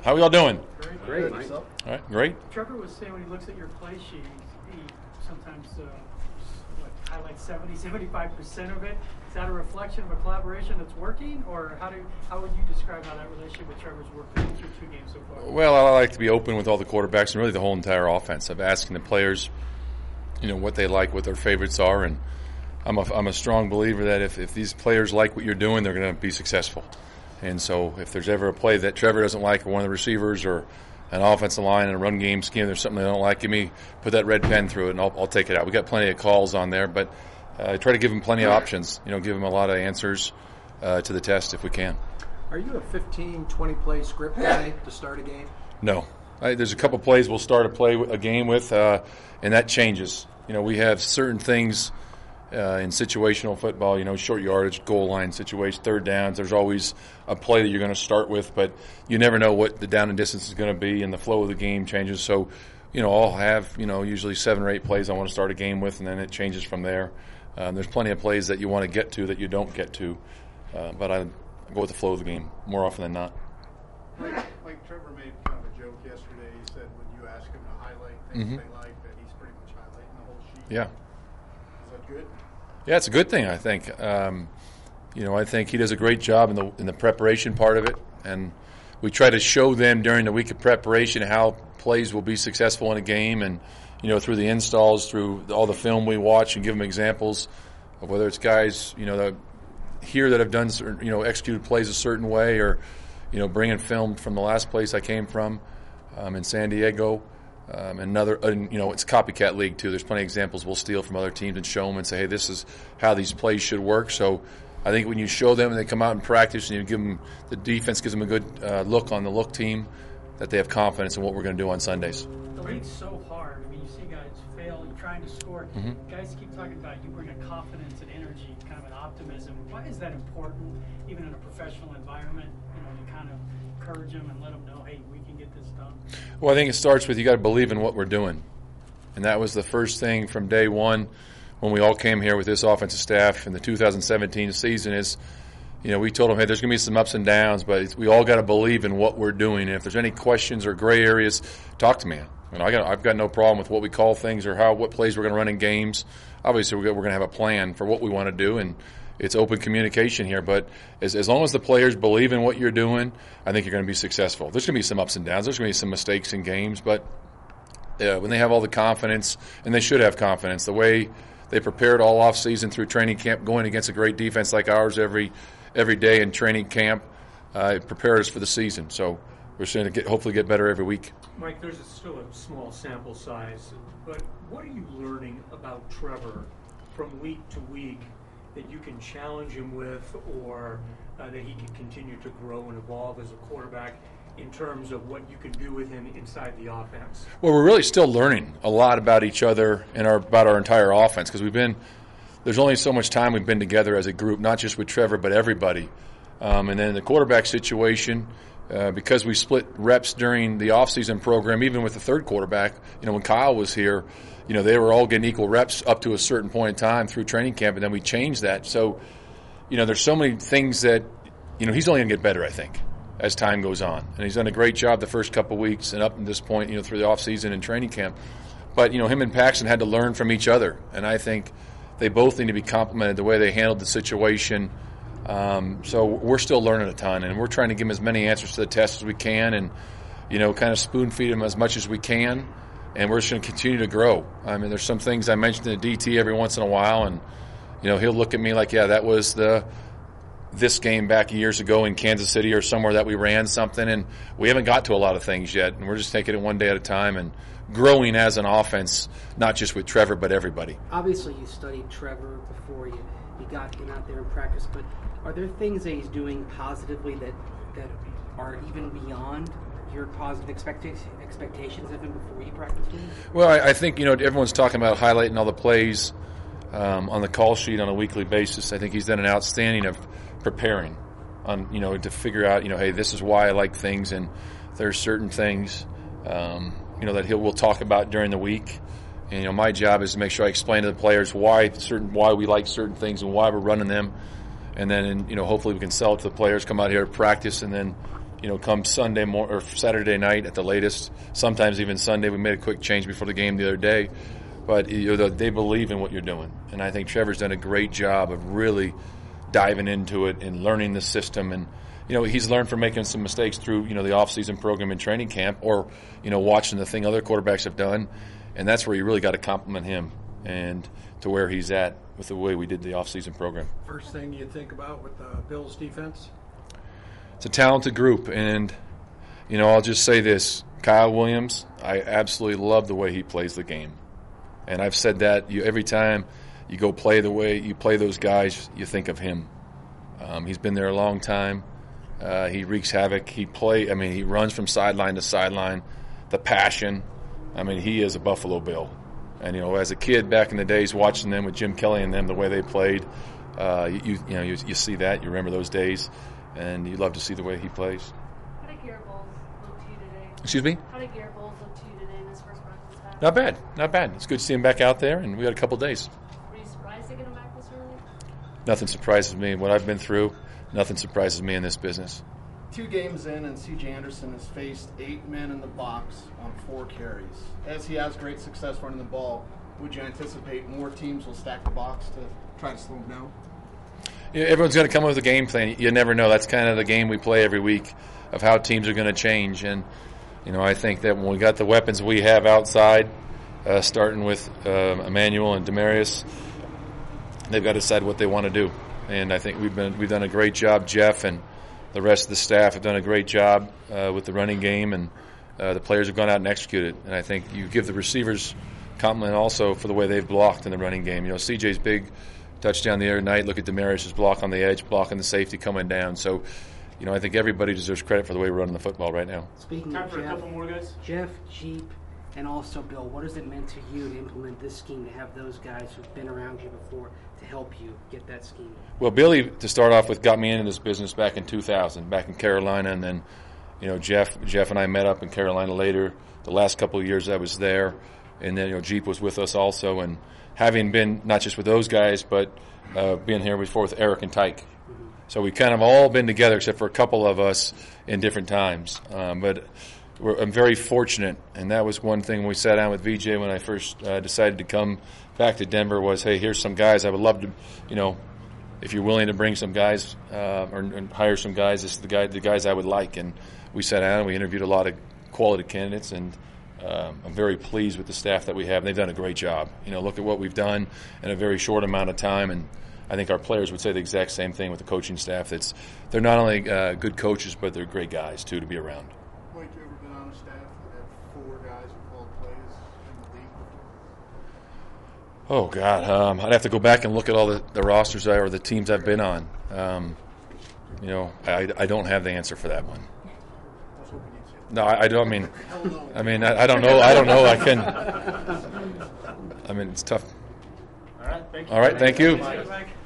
How are y'all doing? Great. All right, great. Trevor was saying when he looks at your play sheet, he sometimes highlights 70-75% of it. Is that a reflection of a collaboration that's working, or how would you describe how that relationship with Trevor's worked through 2 games so far? Well, I like to be open with all the quarterbacks and really the whole entire offense of asking the players, what they like, what their favorites are, and I'm a strong believer that if these players like what you're doing, they're going to be successful. And so if there's ever a play that Trevor doesn't like, or one of the receivers, or an offensive line and a run game scheme, there's something they don't like, give me put that red pen through it, and I'll take it out. We got plenty of calls on there, but I try to give them plenty of options. Give them a lot of answers to the test if we can. Are you a 15, 20-play script guy to start a game? No. There's a couple plays we'll start a game with, and that changes. We have certain things in situational football, short yardage, goal line situation, third downs. There's always a play that you're going to start with, but you never know what the down and distance is going to be, and the flow of the game changes. So, I'll have, usually 7 or 8 plays I want to start a game with, and then it changes from there. There's plenty of plays that you want to get to that you don't get to, but I go with the flow of the game more often than not. Like Trevor made kind of a joke yesterday. He said when you ask him to highlight things they like, that he's pretty much highlighting the whole sheet. Yeah. Is that good? Yeah, it's a good thing, I think. I think he does a great job in the preparation part of it, and we try to show them during the week of preparation how plays will be successful in a game, and through the installs, through all the film we watch, and give them examples of whether it's guys that here that have done executed plays a certain way, or bringing film from the last place I came from in San Diego. It's a copycat league too. There's plenty of examples we'll steal from other teams and show them and say, hey, this is how these plays should work. So I think when you show them and they come out and practice, and you give them, the defense gives them a good look on the look team, that they have confidence in what we're going to do on Sundays. The league's so hard. I mean, you see guys fail trying to score. Guys keep talking about you bring a confidence and energy, kind of an optimism. Why is that important, even in a professional environment, to kind of encourage them and let them know, hey, we can get this done? Well, I think it starts with you got to believe in what we're doing. And that was the first thing from day one when we all came here with this offensive staff in the 2017 season is, we told them, hey, there's going to be some ups and downs, but we all got to believe in what we're doing. And if there's any questions or gray areas, talk to me. I've got no problem with what we call things or what plays we're going to run in games. Obviously, we're going to have a plan for what we want to do, and it's open communication here. But as long as the players believe in what you're doing, I think you're going to be successful. There's going to be some ups and downs. There's going to be some mistakes in games, but when they have all the confidence, and they should have confidence, the way they prepared all off season through training camp, going against a great defense like ours every day in training camp, it prepared us for the season. So we're going to hopefully get better every week. Mike, there's still a small sample size, but what are you learning about Trevor from week to week that you can challenge him with, or that he can continue to grow and evolve as a quarterback in terms of what you can do with him inside the offense? Well, we're really still learning a lot about each other and about our entire offense, because there's only so much time we've been together as a group, not just with Trevor, but everybody. And then the quarterback situation, because we split reps during the offseason program, even with the third quarterback, when Kyle was here, they were all getting equal reps up to a certain point in time through training camp, and then we changed that. So, there's so many things that, he's only going to get better, I think, as time goes on. And he's done a great job the first couple of weeks and up to this point, through the offseason and training camp. But, him and Paxton had to learn from each other, and I think they both need to be complimented the way they handled the situation. So we're still learning a ton, and we're trying to give them as many answers to the test as we can, and kind of spoon feed them as much as we can, and we're just going to continue to grow. I mean, there's some things I mentioned in the DT every once in a while, and he'll look at me like, yeah, that was this game back years ago in Kansas City or somewhere that we ran something, and we haven't got to a lot of things yet, and we're just taking it one day at a time and growing as an offense, not just with Trevor but everybody. Obviously, you studied Trevor before you got him out there in practice, but are there things that he's doing positively that are even beyond your positive expectations of him before you practiced him? Well, I think, everyone's talking about highlighting all the plays on the call sheet on a weekly basis. I think he's done an outstanding of preparing on, to figure out, hey, this is why I like things, and there's certain things, that we'll talk about during the week. And, my job is to make sure I explain to the players why we like certain things and why we're running them. And then, hopefully we can sell it to the players, come out here to practice, and then, come Sunday or Saturday night at the latest. Sometimes even Sunday. We made a quick change before the game the other day, but they believe in what you're doing, and I think Trevor's done a great job of really diving into it and learning the system. And he's learned from making some mistakes through the off-season program and training camp, or watching the thing other quarterbacks have done, and that's where you really got to compliment him and to where he's at with the way we did the off-season program. First thing you think about with the Bills defense? It's a talented group, and I'll just say this: Kyle Williams, I absolutely love the way he plays the game, and I've said that every time you go play the way you play those guys, you think of him. He's been there a long time. He wreaks havoc. He runs from sideline to sideline. The passion. He is a Buffalo Bill. And as a kid back in the days, watching them with Jim Kelly and them, the way they played, you see that. You remember those days, and you love to see the way he plays. How did Garrett Bowles look to you today? Excuse me? How did Garrett Bowles look to you today in his first practice back? Not bad. It's good to see him back out there, and we got a couple days. Were you surprised to get him back this early? Nothing surprises me. What I've been through, nothing surprises me in this business. 2 games in, and C.J. Anderson has faced 8 men in the box on 4 carries. As he has great success running the ball, would you anticipate more teams will stack the box to try to slow him down? Yeah, everyone's going to come up with a game plan. You never know. That's kind of the game we play every week, of how teams are going to change. And I think that when we got the weapons we have outside, starting with Emmanuel and Demarius, they've got to decide what they want to do. And I think we've done a great job. Jeff and the rest of the staff have done a great job with the running game, and the players have gone out and executed. And I think you give the receivers compliment also for the way they've blocked in the running game. CJ's big touchdown the other night. Look at Demarius' block on the edge, blocking the safety coming down. So, I think everybody deserves credit for the way we're running the football right now. Speaking Time of for a Jeff, couple more guys. Jeff, Jeep, and also Bill, what has it meant to you to implement this scheme, to have those guys who've been around you before to help you get that scheme? Well, Billy, to start off with, got me into this business back in 2000, back in Carolina, and then, Jeff and I met up in Carolina later. The last couple of years I was there, and then Jeep was with us also, and having been not just with those guys, but being here before with Eric and Tyke. So we kind of all been together, except for a couple of us in different times. But I'm very fortunate, and that was one thing we sat down with VJ when I first decided to come back to Denver was, hey, here's some guys I would love to, if you're willing to bring some guys or hire some guys, this is the guys I would like. And we sat down and we interviewed a lot of quality candidates, and I'm very pleased with the staff that we have. They've done a great job. Look at what we've done in a very short amount of time, and I think our players would say the exact same thing with the coaching staff. They're not only good coaches, but they're great guys, too, to be around. Mike, you ever been on a staff that had 4 guys who called plays in the league before? Oh, God. I'd have to go back and look at all the rosters or the teams I've been on. I don't have the answer for that one. I was hoping you'd say that. No, I don't. I don't know. I can. It's tough. All right, thank you. All right, thank you. Thanks, Mike.